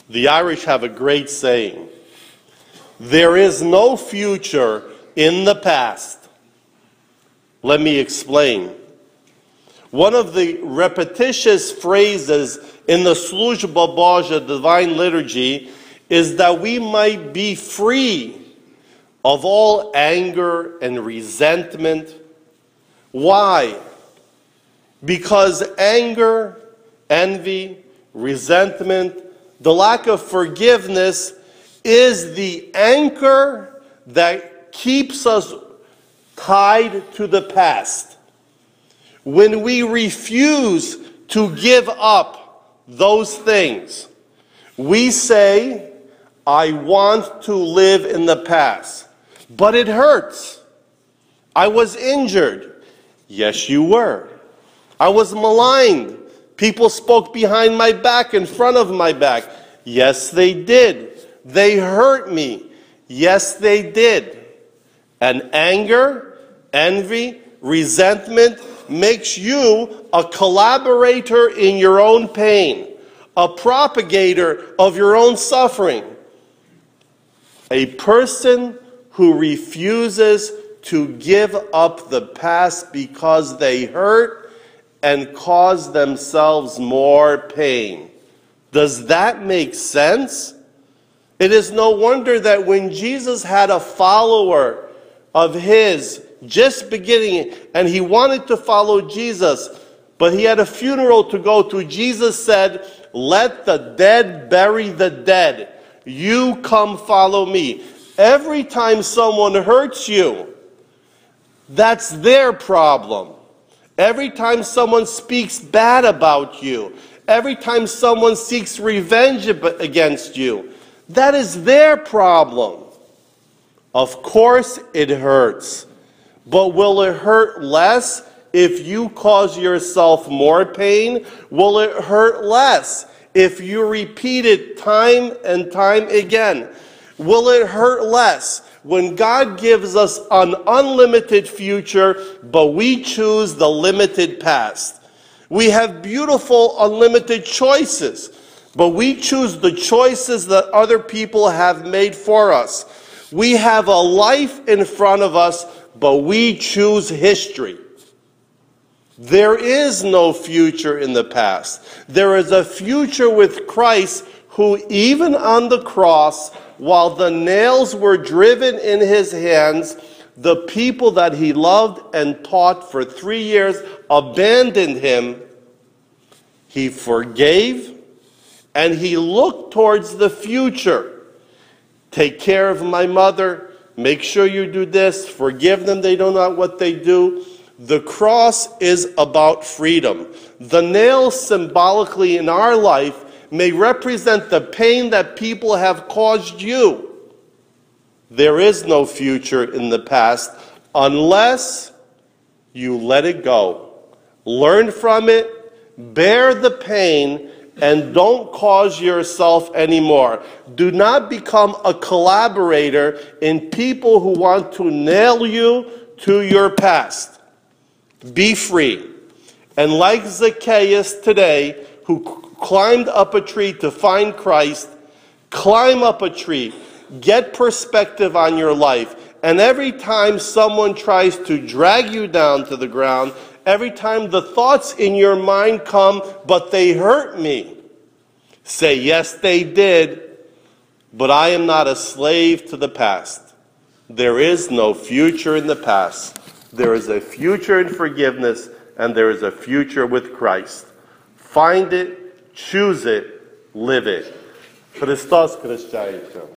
The Irish have a great saying: there is no future in the past. Let me explain. One of the repetitious phrases in the Služba Božja, Divine Liturgy, is that we might be free of all anger and resentment. Why? Because anger, envy, resentment, the lack of forgiveness is the anchor that keeps us tied to the past. When we refuse to give up those things, we say, I want to live in the past. But it hurts. I was injured. Yes, you were. I was maligned. People spoke behind my back, in front of my back. Yes, they did. They hurt me. Yes, they did. And anger, envy, resentment makes you a collaborator in your own pain, a propagator of your own suffering. A person who refuses to give up the past because they hurt and cause themselves more pain. Does that make sense? It is no wonder that when Jesus had a follower of his just beginning, and he wanted to follow Jesus, but he had a funeral to go to, Jesus said, let the dead bury the dead. You come follow me. Every time someone hurts you, that's their problem. Every time someone speaks bad about you, every time someone seeks revenge against you, that is their problem. Of course it hurts, but will it hurt less if you cause yourself more pain? Will it hurt less if you repeat it time and time again? Will it hurt less when God gives us an unlimited future, but we choose the limited past? We have beautiful unlimited choices, but we choose the choices that other people have made for us. We have a life in front of us, but we choose history. There is no future in the past. There is a future with Christ, who even on the cross, while the nails were driven in his hands, the people that he loved and taught for 3 years abandoned him. He forgave, and he looked towards the future. Take care of my mother. Make sure you do this. Forgive them. They don't know what they do. The cross is about freedom. The nails symbolically in our life may represent the pain that people have caused you. There is no future in the past unless you let it go. Learn from it, bear the pain, and don't cause yourself anymore. Do not become a collaborator in people who want to nail you to your past. Be free. And like Zacchaeus today, who climbed up a tree to find Christ, climb up a tree, get perspective on your life, and every time someone tries to drag you down to the ground, every time the thoughts in your mind come, but they hurt me, say, yes, they did, but I am not a slave to the past. There is no future in the past. There is a future in forgiveness, and there is a future with Christ. Find it, choose it, live it. Christos Christianicum.